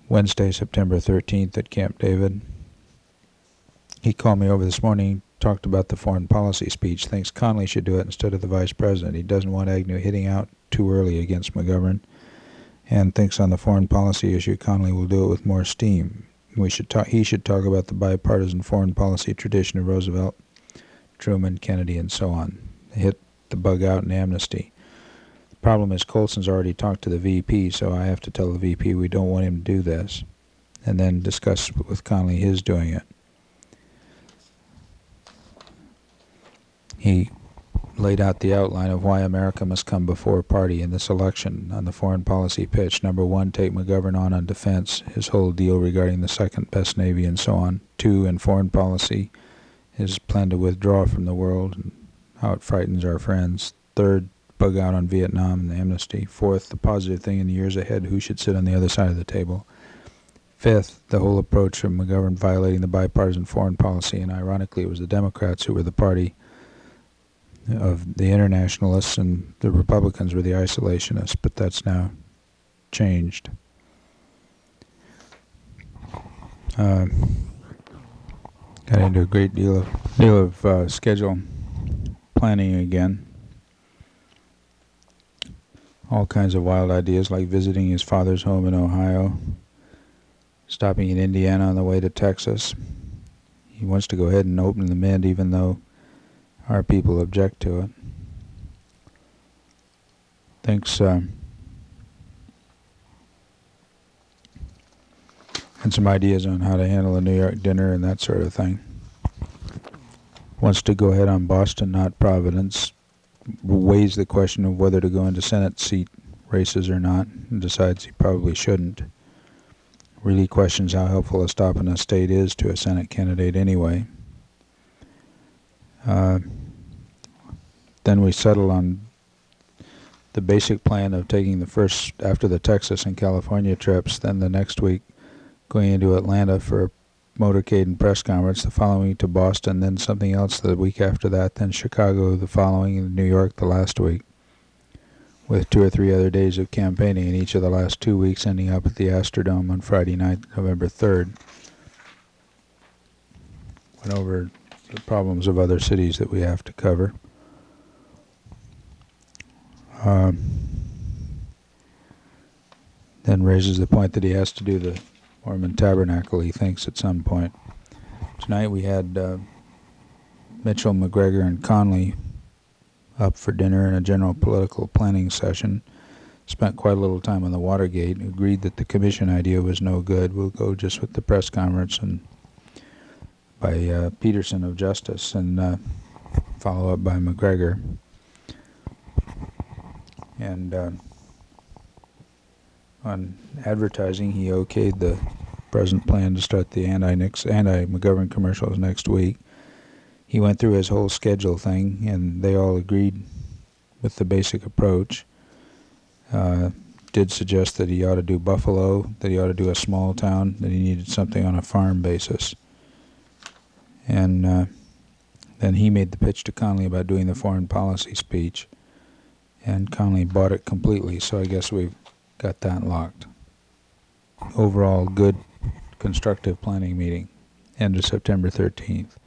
Wednesday, September 13th at Camp David. He called me over this morning, talked about the foreign policy speech, thinks Connally should do it instead of the vice president. He doesn't want Agnew hitting out too early against McGovern, and thinks on the foreign policy issue Connally will do it with more steam. He should talk about the bipartisan foreign policy tradition of Roosevelt, Truman, Kennedy, and so on. Hit the bug out in amnesty. The problem is Colson's already talked to the VP, so I have to tell the VP we don't want him to do this, and then discuss with Connally his doing it. He laid out the outline of why America must come before party in this election on the foreign policy pitch. Number one, take McGovern on defense, his whole deal regarding the second best Navy and so on. Two, in foreign policy, his plan to withdraw from the world and how it frightens our friends. Third, bug out on Vietnam and the amnesty. Fourth, the positive thing in the years ahead, who should sit on the other side of the table. Fifth, the whole approach from McGovern violating the bipartisan foreign policy, and ironically it was the Democrats who were the party of the internationalists and the Republicans were the isolationists, but that's now changed. Got into a great deal of schedule planning again. All kinds of wild ideas like visiting his father's home in Ohio, stopping in Indiana on the way to Texas. He wants to go ahead and open the Mint even though our people object to it. Thinks and some ideas on how to handle a New York dinner and that sort of thing. Wants to go ahead on Boston, not Providence. Weighs the question of whether to go into Senate seat races or not, and decides he probably shouldn't. Really questions how helpful a stop in a state is to a Senate candidate anyway. Then we settle on the basic plan of taking the first, after the Texas and California trips, then the next week going into Atlanta for a motorcade and press conference, the following week to Boston, then something else the week after that, then Chicago the following, and New York the last week, with 2 or 3 other days of campaigning in each of the last 2 weeks, ending up at the Astrodome on Friday night, November 3rd. Went over the problems of other cities that we have to cover. Then raises the point that he has to do the Mormon Tabernacle, he thinks, at some point. Tonight we had Mitchell, McGregor, and Connally up for dinner in a general political planning session. Spent quite a little time on the Watergate, agreed that the commission idea was no good. We'll go just with the press conference and by Peterson of Justice and follow up by McGregor. And on advertising, he okayed the present plan to start the anti-McGovern commercials next week. He went through his whole schedule thing, and they all agreed with the basic approach. Did suggest that he ought to do Buffalo, that he ought to do a small town, that he needed something on a farm basis. And then he made the pitch to Connally about doing the foreign policy speech, and Connally bought it completely, so I guess we've got that locked. Overall, good, constructive planning meeting. End of September 13th.